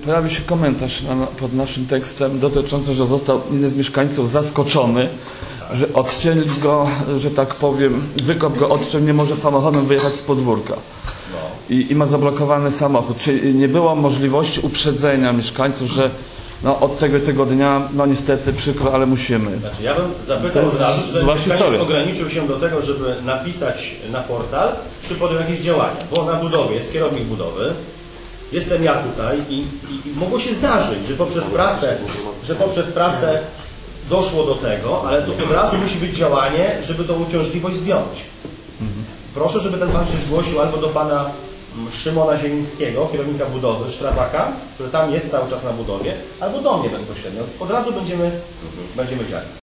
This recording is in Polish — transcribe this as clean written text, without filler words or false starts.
pojawił się komentarz pod naszym tekstem dotyczący, że został jeden z mieszkańców zaskoczony, że odcięli go, że tak powiem, wykop go odciął, nie może samochodem wyjechać z podwórka. I ma zablokowany samochód. Czy nie było możliwości uprzedzenia mieszkańców, że no, od tego dnia, no niestety przykro, ale musimy. Znaczy, ja bym zapytał od razu, czy ten mieszkaniec ograniczył się do tego, żeby napisać na portal, czy podjął jakieś działania. Bo na budowie jest kierownik budowy, jestem ja tutaj i mogło się zdarzyć, że poprzez pracę doszło do tego, ale to od razu musi być działanie, żeby tą uciążliwość zdjąć. Proszę, żeby ten pan się zgłosił albo do pana Szymona Zielińskiego, kierownika budowy, Sztrabaka, który tam jest cały czas na budowie, albo do mnie bezpośrednio. Od razu będziemy działać.